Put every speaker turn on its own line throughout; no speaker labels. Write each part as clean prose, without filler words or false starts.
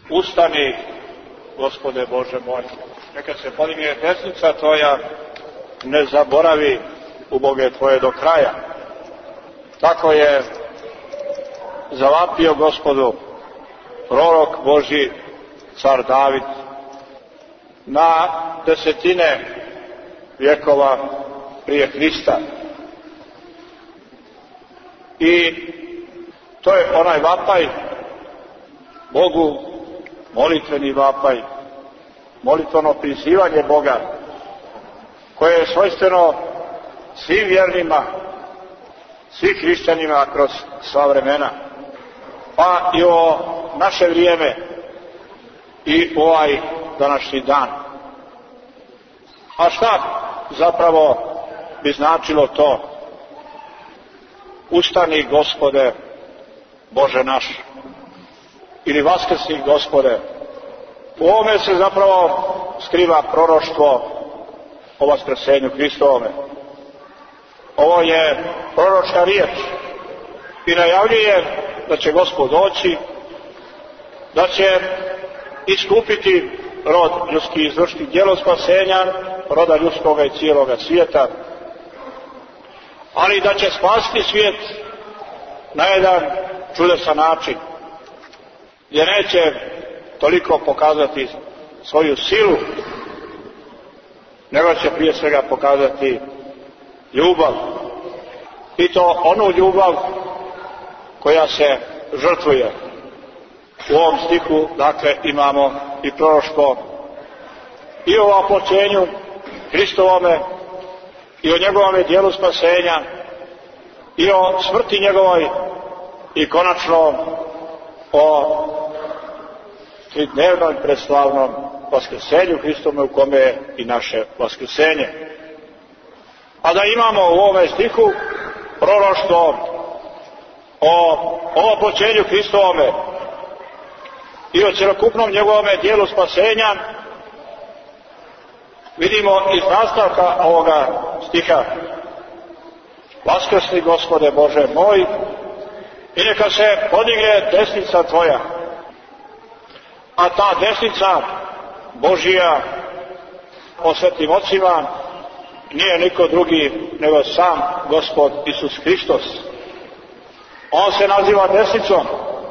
Ustani, Gospode Bože moj, neka se podigne desnica Tvoja, ne zaboravi uboge Tvoje do kraja. Tako je zavapio Gospodu prorok Božji, car David, na desetine vjekova prije Hrista. I to je onaj vapaj Bogu, molitveni vapaj, molitveno prizivanje Boga, koje je svojstveno svim vjernima, svim hrišćanima kroz sva vremena, pa i o naše vrijeme i ovaj današnji dan. A šta zapravo bi značilo to? Ustani, Gospode Bože naš, ili vaskrsni, Gospode. U ovome se zapravo skriva proroštvo o vaskrsenju Hristovome. Ovo je proročka riječ i najavljuje da će Gospod doći, da će iskupiti rod ljudski, izvršiti djelo spasenja roda ljudskoga i cijeloga svijeta, ali da će spasiti svijet na jedan čudesan način, gdje neće toliko pokazati svoju silu, nego će prije svega pokazati ljubav. I to onu ljubav koja se žrtvuje. U ovom stihu, dakle, imamo i proroštvo i o oploćenju Hristovome i o njegovome djelu spasenja i o smrti njegovoj i konačno o tridnevnom predslavnom vaskrsenju Hristome, u kome je i naše vaskrsenje. A da imamo u ovome stihu proroštvo o oploćenju Hristovome i o cjelokupnom njegovome dijelu spasenja, vidimo iz nastavka ovoga stiha: Vaskrsni, Gospode Bože moj, i neka se podigne desnica Tvoja. A ta desnica Božija po svetim ocima nije niko drugi nego sam Gospod Isus Hristos. On se naziva desnicom,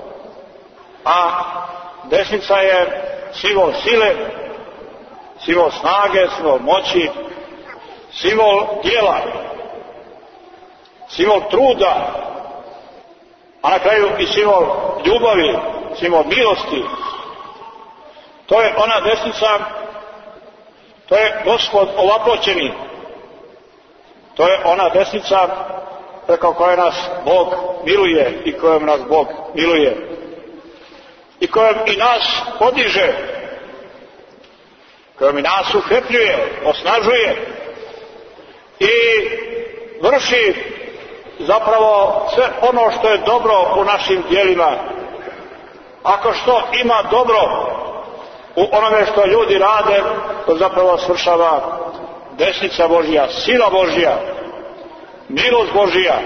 a desnica je simbol sile, simbol snage, simbol moći, simbol djela, simbol truda, a na kraju i simbol ljubavi, simbol milosti. To je ona desnica, to je Gospod ovaploćeni, to je ona desnica preko koje nas Bog miluje i kojom nas Bog miluje i kojom i nas podiže, kojom i nas ukrepljuje, osnažuje i vrši zapravo sve ono što je dobro u našim djelima. Ako što ima dobro u onome što ljudi rade, to zapravo svršava desnica Božja, sila Božja, milost Božja.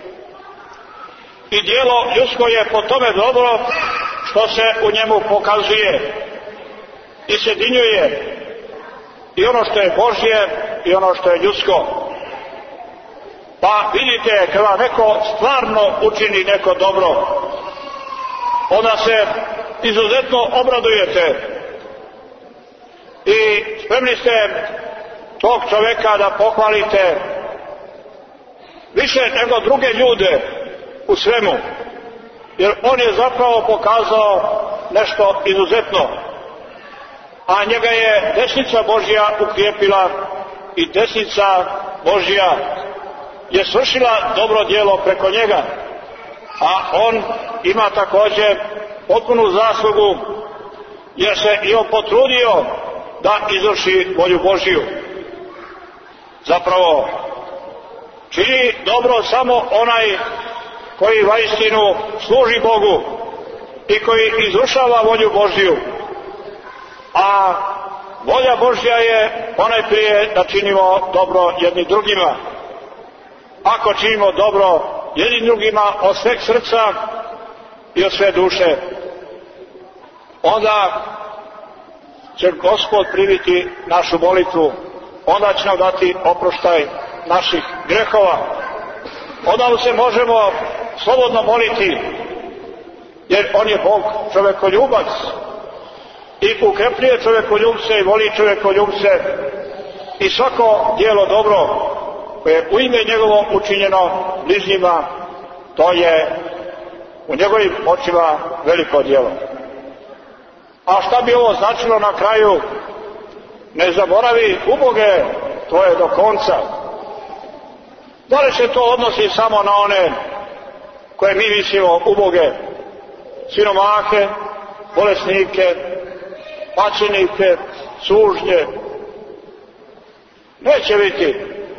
I djelo ljudsko je po tome dobro što se u njemu pokazuje i sjedinjuje i ono što je Božje i ono što je ljudsko. Pa vidite, kada neko stvarno učini neko dobro, onda se izuzetno obradujete i spremni ste tog čovjeka da pohvalite više nego druge ljude u svemu, jer on je zapravo pokazao nešto izuzetno, a njega je desnica Božja ukrijepila i desnica Božja je svršila dobro djelo preko njega, a on ima također potpunu zaslugu jer se i on potrudio da izvrši volju Božju. Zapravo čini dobro samo onaj koji vaistinu služi Bogu i koji izvršava volju Božju, a volja Božja je ponajprije da činimo dobro jedni drugima. Ako činimo dobro jedni drugima od sveg srca i od sve duše, onda će Gospod primiti našu molitvu, onda će nam dati oproštaj naših grehova, onda mu se možemo slobodno moliti, jer on je Bog čovekoljubac i ukrepljuje čovekoljubce i voli čovekoljubce, i svako djelo dobro koje je u ime njegovo učinjeno bližnjima, to je u njegovim očima veliko djelo. A šta bi ovo značilo na kraju? Ne zaboravi uboge tvoje do konca. Da li se to odnosi samo na one koje mi mislimo uboge, siromahe, bolesnike, pačenike, sužnje? Neće biti.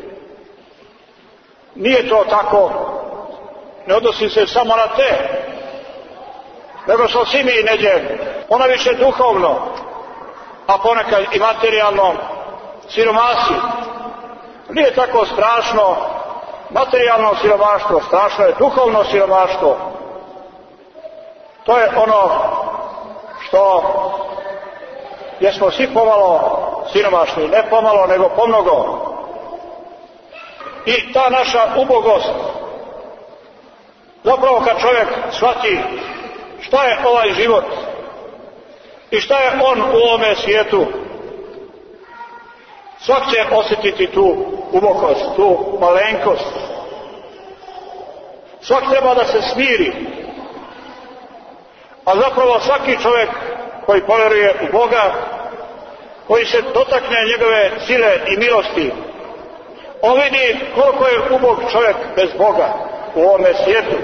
Nije to tako. Ne odnosi se samo na te, nego smo svi mi neđe, ona više duhovno, a ponekad i materijalno siromasi. Nije tako strašno materijalno siromaštvo, strašno je duhovno siromaštvo. To je ono što gdje smo svi pomalo siromašni, ne pomalo nego pomnogo. I ta naša ubogost, zapravo kad čovjek shvati šta je ovaj život i šta je on u ovome svijetu, svak će osjetiti tu ubogost, tu malenkost. Svak treba da se smiri, a zapravo svaki čovjek koji povjeruje u Boga, koji se dotakne njegove sile i milosti, on vidi koliko je ubog čovjek bez Boga u ovome svijetu.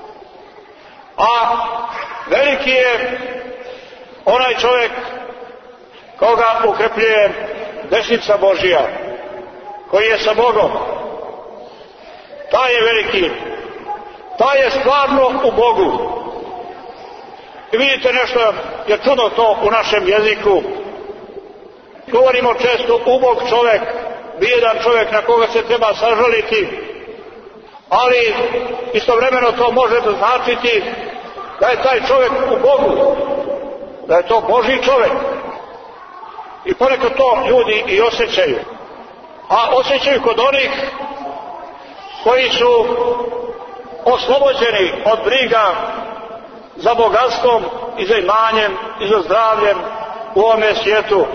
A veliki je onaj čovjek koga ukrepljuje desnica Božija, koji je sa Bogom. Taj je veliki, taj je stvarno u Bogu. I vidite, nešto je čudno to u našem jeziku. Govorimo često ubog čovjek, bijedan čovjek na koga se treba sažaliti, ali istovremeno to može da značiti da je taj čovjek u Bogu, da je to Božji čovjek. I ponekad to ljudi i osjećaju. A osjećaju kod onih koji su oslobođeni od briga za bogatstvom i za imanjem i za zdravljem u ovome svijetu,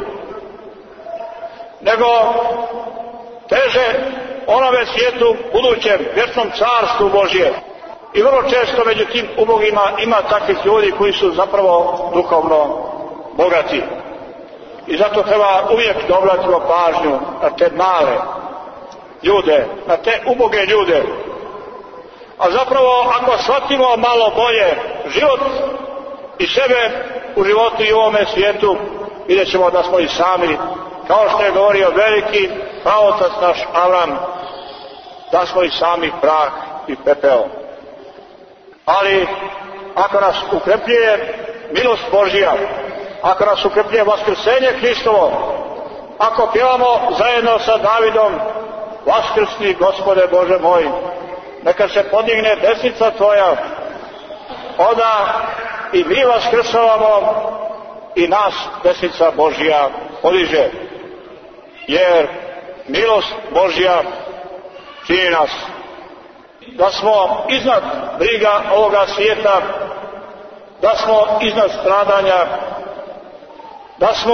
nego teže onome svijetu, budućem vječnom carstvu Božje. I vrlo često među tim ubogima ima takvih ljudi koji su zapravo duhovno bogati. I zato treba uvijek da obratimo pažnju na te male ljude, na te uboge ljude. A zapravo, ako shvatimo malo bolje život i sebe u životu i u ovome svijetu, vidjet ćemo da smo i sami, kao što je govorio veliki praotac naš Avram, da smo i sami prah i pepeo. Ali ako nas ukrepljuje milost Božja, ako nas ukrepljuje vaskrsenje Hristovo, ako pjevamo zajedno sa Davidom Vaskrsni Gospode Bože moj, neka se podigne desnica tvoja, onda i mi vaskrsavamo i nas desnica Božja podiže, jer milost Božja čini nas da smo iznad briga ovoga svijeta, da smo iznad stradanja, da smo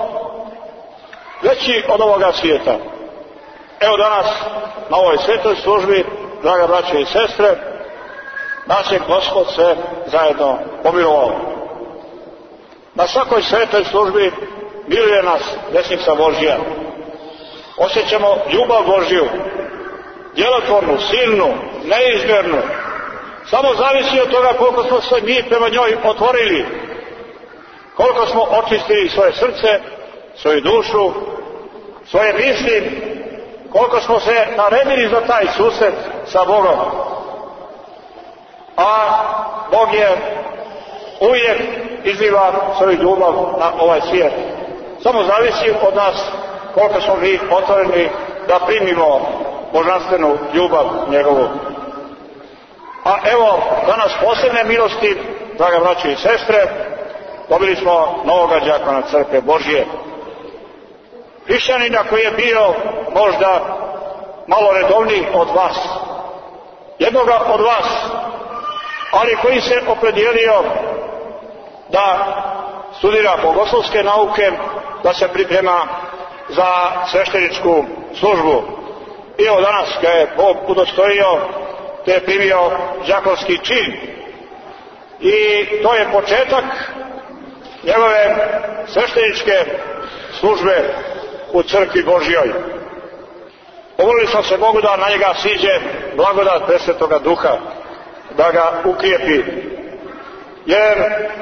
veći od ovoga svijeta. Evo danas na ovoj svetoj službi, draga braće i sestre, nas je Gospod sve zajedno pomilovao. Na svakoj svetoj službi miluje nas desnica Božja. Osjećamo ljubav Božju, djelotvornu, silnu, neizmjernu. Samo zavisi od toga koliko smo se mi prema njoj otvorili, koliko smo očistili svoje srce, svoju dušu, svoje misli, koliko smo se naredili za taj susret sa Bogom. A Bog je uvijek izliva svoju ljubav na ovaj svijet. Samo zavisi od nas koliko smo mi otvoreni da primimo božanstvenu ljubav njegovu. A evo danas posebne milosti, draga braće i sestre, dobili smo novoga đakona crkve Božje. Hrišćanina koji je bio možda malo redovniji od vas, jednoga od vas, ali koji se opredijelio da studira bogoslovske nauke, da se priprema za svešteničku službu. I evo danas ga je Bog udostojio, te je primio đakonski čin. I to je početak njegove svešteničke službe u crkvi Božjoj. Pomolili smo se Bogu da na njega siđe blagodat Presvetoga Duha, da ga ukrijepi. Jer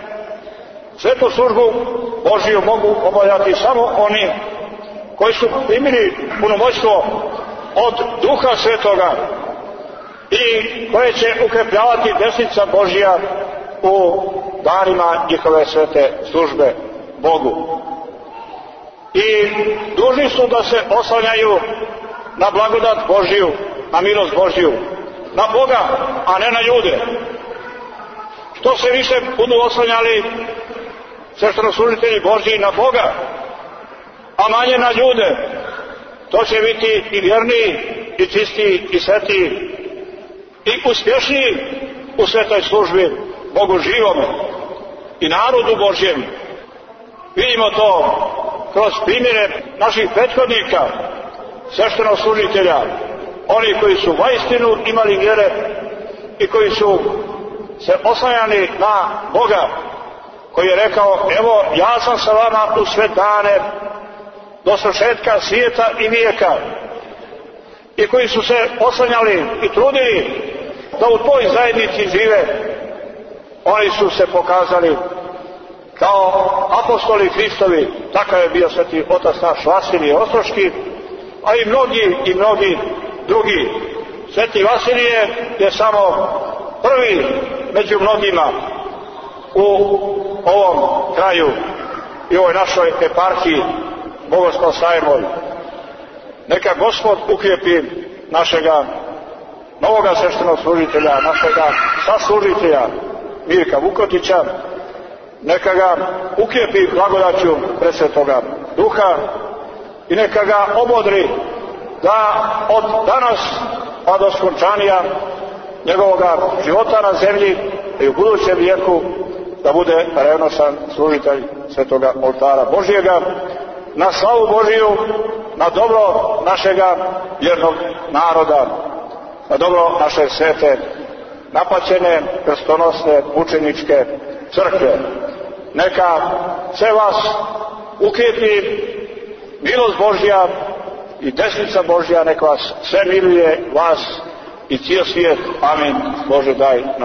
svetu službu Božju mogu obavljati samo oni koji su primili punomoćstvo od Duha Svetoga i koje će ukrepljavati desnica Božja u danima njihove svete službe Bogu. I dužni su da se oslanjaju na blagodat Božju, na milost Božju, na Boga, a ne na ljude. Što se više budu oslanjali sveštenoslужitelji Božji na Boga, a manje na ljude, to će biti i vjerniji, i čistiji, i svetiji, i uspješniji u svetoj službi Bogu živome i narodu Božjem. Vidimo to kroz primjere naših prethodnika, sveštenoslужitelja, oni koji su vaistinu imali vjere i koji su se oslanjali na Boga, koji je rekao: evo, ja sam sa vama u sve dane do svršetka svijeta i vijeka, i koji su se oslanjali i trudili da u toj zajednici žive. Oni su se pokazali kao apostoli Hristovi. Takav je bio sveti otac naš Vasilije Ostroški, a i mnogi drugi. Sveti Vasilije je samo prvi među mnogima u ovom kraju i ovoj našoj eparhiji Bogoslovsajevoj. Neka Gospod ukrijepi našega novoga sveštenoslужitelja, našega saslužitelja Mirka Vukotića. Neka ga ukrijepi blagodaću Presvetoga Duha i neka ga obodri da od danas pa do skončanja njegovoga života na zemlji i u budućem vijeku da bude revnosan služitelj Svetoga oltara Božjega, na slavu Božiju, na dobro našega vjernog naroda, na dobro naše svete, napaćene, krstonosne, učeničke crkve. Neka sve vas ukrijepi milost Božja i desnica Božja, neka vas sve miluje, vas i cijel svijet. Amin. Bože daj.